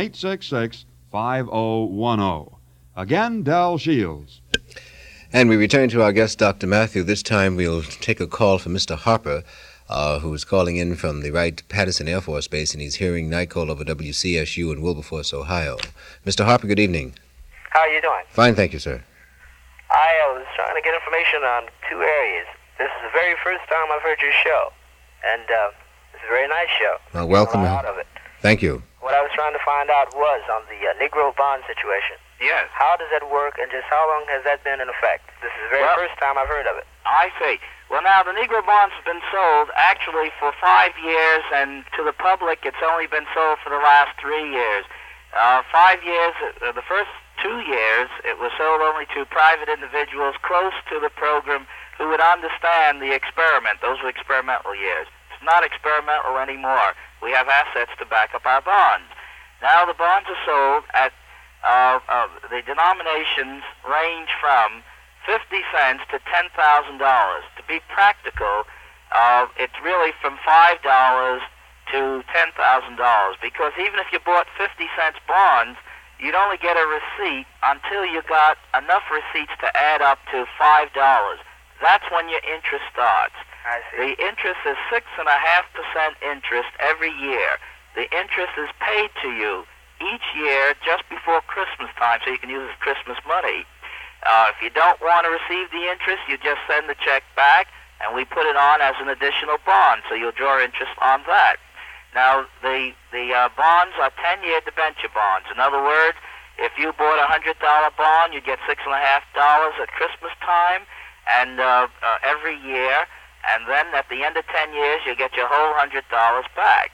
866-5010. Again, Del Shields. And we return to our guest, Dr. Matthew. This time we'll take a call from Mr. Harper, who's calling in from the Wright-Patterson Air Force Base, and he's hearing Night Call over WCSU in Wilberforce, Ohio. Mr. Harper, good evening. How are you doing? Fine, thank you, sir. I was trying to get information on two areas. This is the very first time I've heard your show, and it's a very nice show. Well, welcome. A lot out of it. Thank you. What I was trying to find out was on the Negro bond situation. Yes. How does that work, and just how long has that been in effect? This is the very first time I've heard of it. I see. Well, now, the Negro bonds have been sold actually for 5 years, and to the public, it's only been sold for the last 3 years. 5 years, the first 2 years, it was sold only to private individuals close to the program who would understand the experiment. Those were experimental years. It's not experimental anymore. We have assets to back up our bonds. Now the bonds are sold at, the denominations range from 50 cents to $10,000. To be practical, it's really from $5 to $10,000, because even if you bought 50 cents bonds, you'd only get a receipt until you got enough receipts to add up to $5. That's when your interest starts. I see. The interest is 6.5% interest every year. The interest is paid to you each year just before Christmas time, so you can use it as Christmas money. If you don't want to receive the interest, you just send the check back, and we put it on as an additional bond, so you'll draw interest on that. Now, the bonds are 10-year debenture bonds. In other words, if you bought a $100 bond, you get $6.5 at Christmas time, and every year, and then at the end of 10 years, you get your whole $100 back.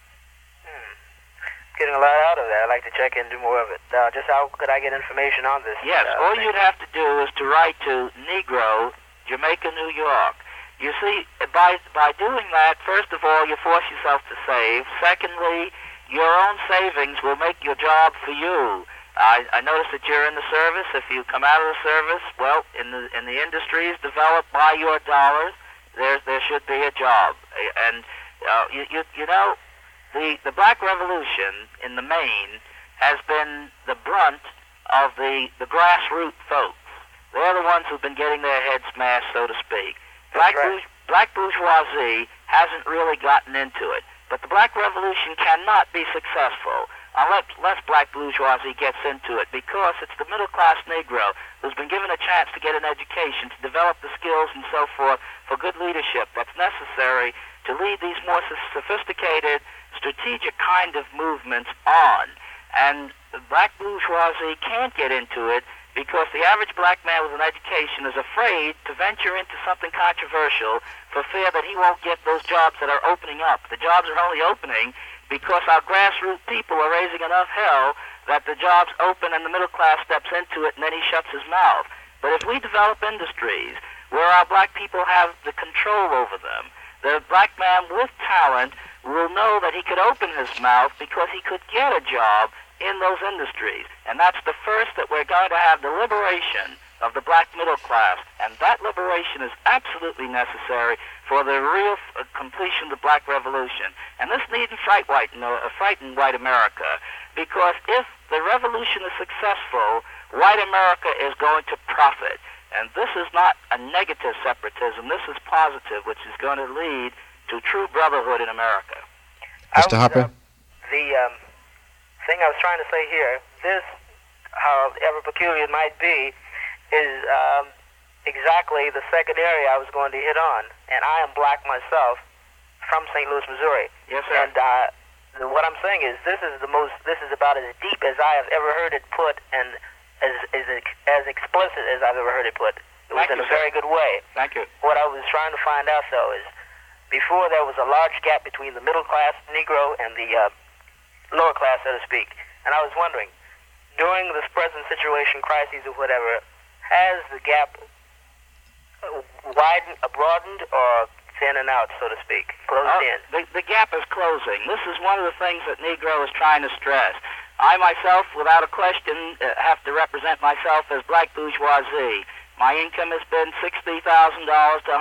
Getting a lot out of that. I'd like to check into more of it. Just how could I get information on this? Yes, all you'd have to do is to write to Negro, Jamaica, New York. You see, by doing that, first of all, you force yourself to save. Secondly, your own savings will make your job for you. I noticed that you're in the service. If you come out of the service, well, in the industries developed by your dollars, there should be a job. And you know, the Black Revolution in the main has been the brunt of the grassroots folks. They're the ones who've been getting their heads smashed, so to speak. Black bourgeoisie hasn't really gotten into it. But the Black Revolution cannot be successful unless black bourgeoisie gets into it, because it's the middle-class Negro who's been given a chance to get an education, to develop the skills and so forth for good leadership that's necessary to lead these more sophisticated, strategic kind of movements on. And the black bourgeoisie can't get into it because the average black man with an education is afraid to venture into something controversial for fear that he won't get those jobs that are opening up. The jobs are only opening because our grassroots people are raising enough hell that the jobs open and the middle class steps into it, and then he shuts his mouth. But if we develop industries where our black people have the control over them, the black man with talent will know that he could open his mouth because he could get a job in those industries. And that's the first that we're going to have, the liberation of the black middle class. And that liberation is absolutely necessary for the real completion of the Black Revolution. And this needn't frighten white America, because if the revolution is successful, white America is going to profit. And this is not a negative separatism. This is positive, which is going to lead to true brotherhood in America. Mr. Harper? The thing I was trying to say here, this, however peculiar it might be, is exactly the second area I was going to hit on. And I am black myself, from St. Louis, Missouri. Yes, sir. And what I'm saying is this is about as deep as I have ever heard it put, and as explicit as I've ever heard it put. It was in a very good way. Thank you. What I was trying to find out, though, is before there was a large gap between the middle class Negro and the lower class, so to speak. And I was wondering, during this present situation, crises or whatever, has the gap broadened or thinning out, so to speak, closed in? The gap is closing. This is one of the things that Negro is trying to stress. I myself, without a question, have to represent myself as black bourgeoisie. My income has been $60,000 to $100,000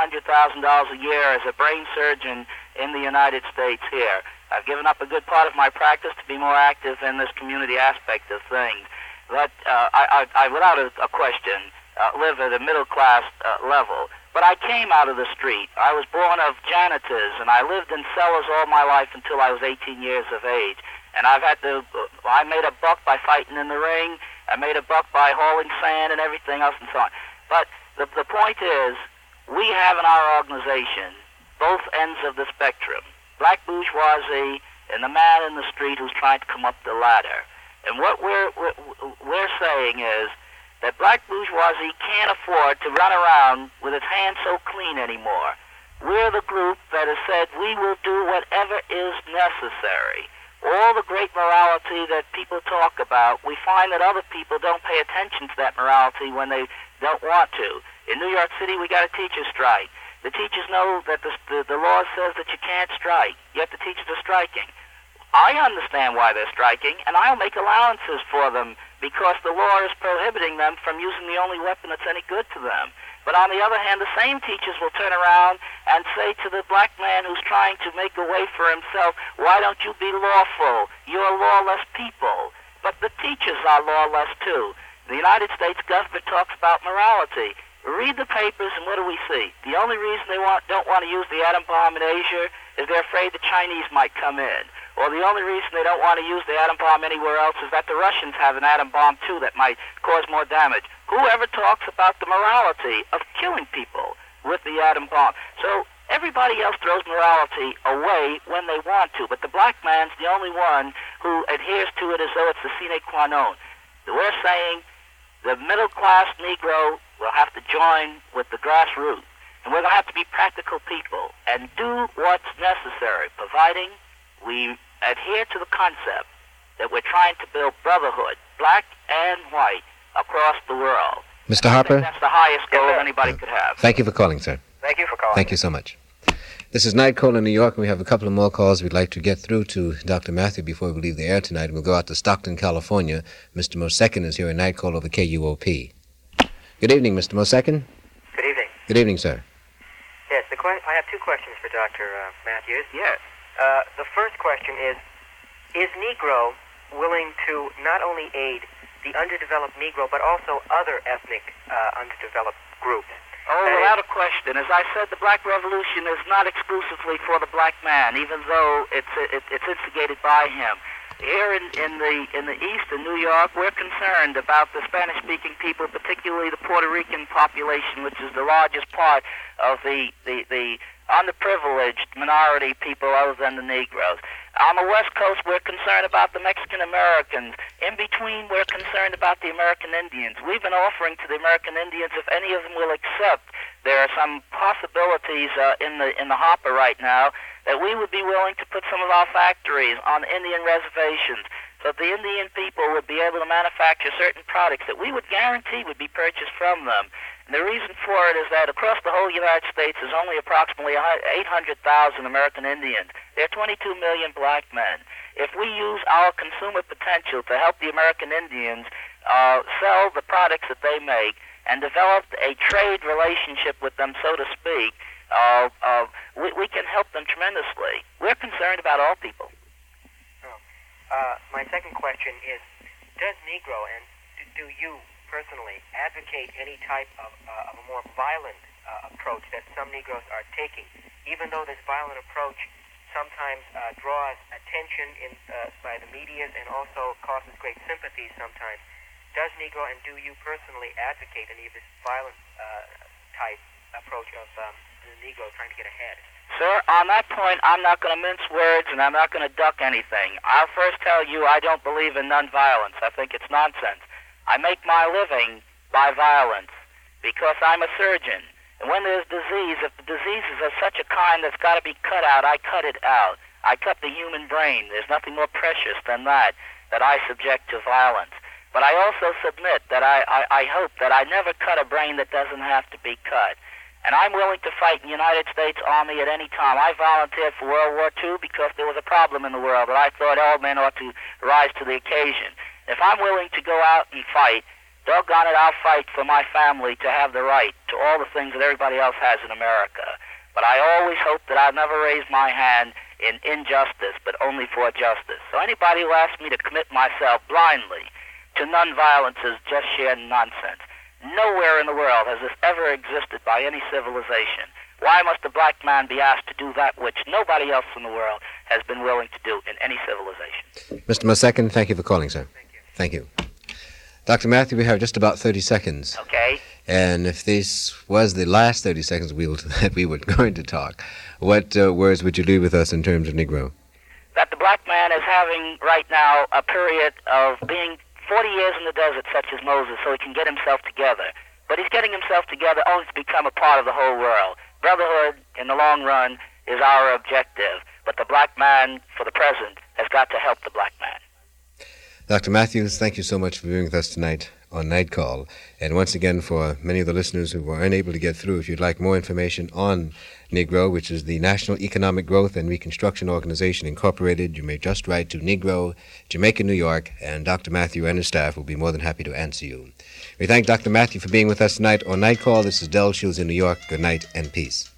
a year as a brain surgeon in the United States here. I've given up a good part of my practice to be more active in this community aspect of things. But I without a question, live at a middle-class level. But I came out of the street. I was born of janitors, and I lived in cellars all my life until I was 18 years of age. And I made a buck by fighting in the ring. I made a buck by hauling sand and everything else and so on. But the point is, we have in our organization both ends of the spectrum, black bourgeoisie and the man in the street who's trying to come up the ladder. And what we're saying is that black bourgeoisie can't afford to run around with its hands so clean anymore. We're the group that has said we will do whatever is necessary. All the great morality that people talk about, we find that other people don't pay attention to that morality when they don't want to. In New York City, we got a teacher strike. The teachers know that the law says that you can't strike, yet the teachers are striking. I understand why they're striking, and I'll make allowances for them because the law is prohibiting them from using the only weapon that's any good to them. But on the other hand, the same teachers will turn around and say to the black man who's trying to make a way for himself, why don't you be lawful? You're lawless people. But the teachers are lawless too. The United States government talks about morality. Read the papers, and what do we see? The only reason they don't want to use the atom bomb in Asia is they're afraid the Chinese might come in. Or the only reason they don't want to use the atom bomb anywhere else is that the Russians have an atom bomb, too, that might cause more damage. Whoever talks about the morality of killing people with the atom bomb? So everybody else throws morality away when they want to, but the black man's the only one who adheres to it as though it's the sine qua non. We're saying the middle-class Negro will have to join with the grassroots, and we're going to have to be practical people and do what's necessary, providing we adhere to the concept that we're trying to build brotherhood, black and white, across the world. Mr. Harper? That's the highest goal anybody could have. Thank you for calling, sir. Thank you for calling. Thank you so much. This is Night Call in New York, and we have a couple of more calls we'd like to get through to Dr. Matthew before we leave the air tonight. We'll go out to Stockton, California. Mr. Mosekin is here in Night Call over KUOP. Good evening, Mr. Mosekin. Good evening. Good evening, sir. Yes, I have two questions for Dr. Matthews. Yes. The first question is Negro willing to not only aid the underdeveloped Negro, but also other ethnic underdeveloped groups? Oh, without a question. As I said, the Black Revolution is not exclusively for the black man, even though it's instigated by him. Here in the East, in New York, we're concerned about the Spanish-speaking people, particularly the Puerto Rican population, which is the largest part of the underprivileged minority people other than the Negroes. On the West Coast, we're concerned about the Mexican Americans. In between, we're concerned about the American Indians. We've been offering to the American Indians, if any of them will accept, there are some possibilities in the hopper right now, that we would be willing to put some of our factories on Indian reservations, so that the Indian people would be able to manufacture certain products that we would guarantee would be purchased from them. And the reason for it is that across the whole United States, there's only approximately 800,000 American Indians. There are 22 million black men. If we use our consumer potential to help the American Indians sell the products that they make and develop a trade relationship with them, so to speak, we can help them tremendously. We're concerned about all people. My second question is, does Negro, and do you personally advocate any type of a more violent approach that some Negroes are taking, even though this violent approach sometimes draws attention by the media and also causes great sympathy sometimes? Does Negro, and do you personally advocate any of this violent type approach of the Negro trying to get ahead? Sir, on that point, I'm not going to mince words and I'm not going to duck anything. I'll first tell you I don't believe in nonviolence. I think it's nonsense. I make my living by violence because I'm a surgeon. And when there's disease, if the disease is of such a kind that's got to be cut out, I cut it out. I cut the human brain. There's nothing more precious than that I subject to violence. But I also submit that I hope that I never cut a brain that doesn't have to be cut. And I'm willing to fight in the United States Army at any time. I volunteered for World War II because there was a problem in the world that I thought all men ought to rise to the occasion. If I'm willing to go out and fight, doggone it, I'll fight for my family to have the right to all the things that everybody else has in America. But I always hope that I'll never raise my hand in injustice, but only for justice. So anybody who asks me to commit myself blindly to nonviolence is just sheer nonsense. Nowhere in the world has this ever existed by any civilization. Why must a black man be asked to do that which nobody else in the world has been willing to do in any civilization? Mr. Musekin, thank you for calling, sir. Thank you. Dr. Matthew, we have just about 30 seconds. Okay. And if this was the last 30 seconds that we were going to talk, what words would you leave with us in terms of Negro? That the black man is having right now a period of being 40 years in the desert, such as Moses, so he can get himself together. But he's getting himself together only to become a part of the whole world. Brotherhood, in the long run, is our objective. But the black man, for the present, has got to help the black man. Dr. Matthews, thank you so much for being with us tonight on Night Call. And once again, for many of the listeners who were unable to get through, if you'd like more information on Negro, which is the National Economic Growth and Reconstruction Organization, Incorporated, you may just write to Negro, Jamaica, New York, and Dr. Matthew and his staff will be more than happy to answer you. We thank Dr. Matthew for being with us tonight on Night Call. This is Del Shields in New York. Good night and peace.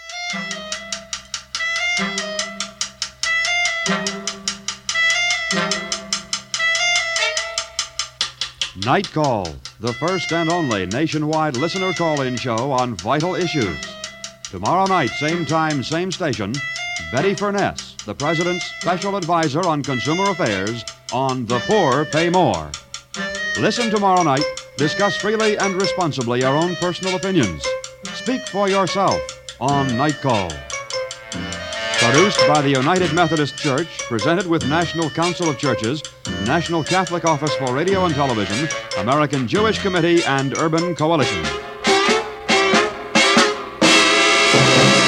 Night Call, the first and only nationwide listener call-in show on vital issues. Tomorrow night, same time, same station, Betty Furness, the President's Special Advisor on Consumer Affairs, on The Poor Pay More. Listen tomorrow night, discuss freely and responsibly your own personal opinions. Speak for yourself on Night Call. Produced by the United Methodist Church, presented with National Council of Churches, National Catholic Office for Radio and Television, American Jewish Committee, and Urban Coalition.